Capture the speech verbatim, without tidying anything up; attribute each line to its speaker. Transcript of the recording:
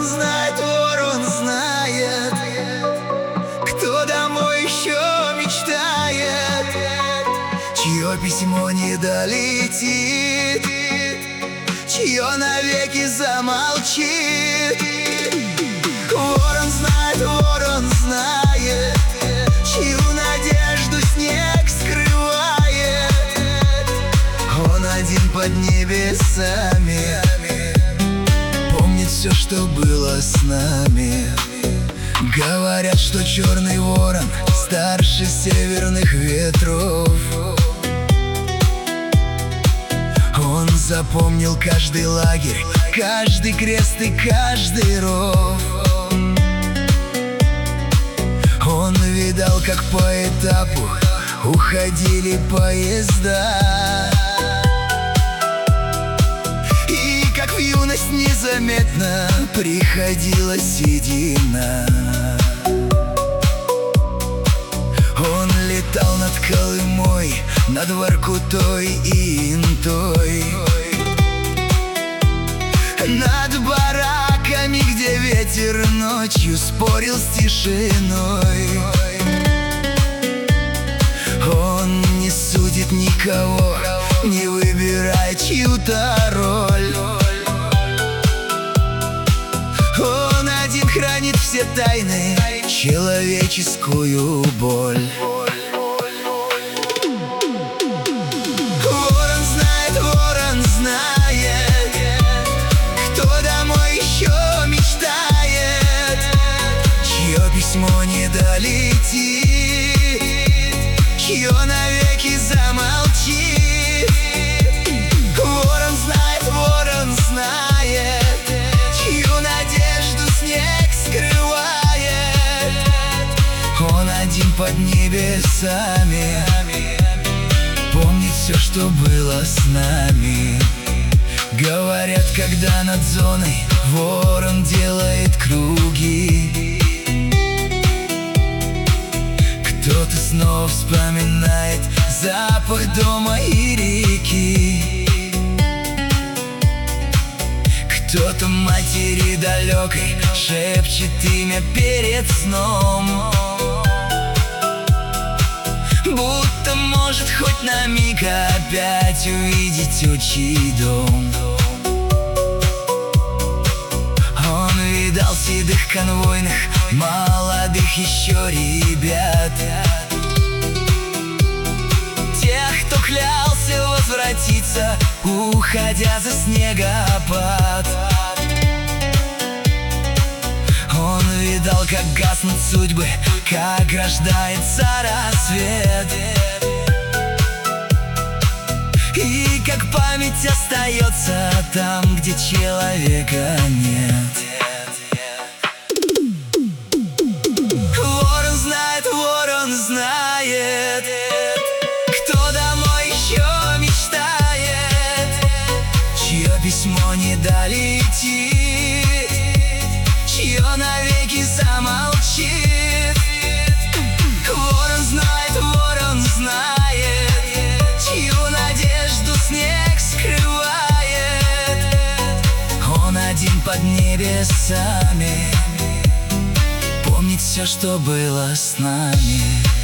Speaker 1: Ворон знает, ворон знает, кто домой еще мечтает, чье письмо не долетит, чье навеки замолчит. Ворон знает, ворон знает, чью надежду снег скрывает. Он один под небесами, помнит все, что было с нами. Говорят, что черный ворон старше северных ветров. Он запомнил каждый лагерь, каждый крест и каждый ров. Он видал, как по этапу уходили поезда, и как в юность незаметно приходила седина. Он летал над Колымой, над Воркутой и Интой, над бараками, где ветер ночью спорил с тишиной. Он не судит никого, не выбирает чью-то роль. Он один хранит все тайны, человеческую боль. Ворон знает, ворон знает, кто домой еще мечтает, чье письмо не долетит, чье навеки замолчит. Ворон знает, ворон знает, чью надежду снег скрывает. Он один под небесами, помнит все, что было с нами. Говорят, когда над зоной ворон делает круги, кто-то снова вспоминает запах дома и реки. Кто-то матери далекой шепчет имя перед сном, будто может хоть на миг опять увидеть отчий дом. Он видал седых конвойных, молодых еще ребят, тех, кто клялся возвратиться, уходя за снегопад. Он видал, как гаснут судьбы, как рождается рассвет, и как память остается там, где человека нет. Ворон знает, ворон знает, кто домой еще мечтает, чье письмо не долетит, чье навеки замолчит. Ворон знает, ворон знает, чью надежду снег скрывает. Он один под небесами, помнит все, что было с нами.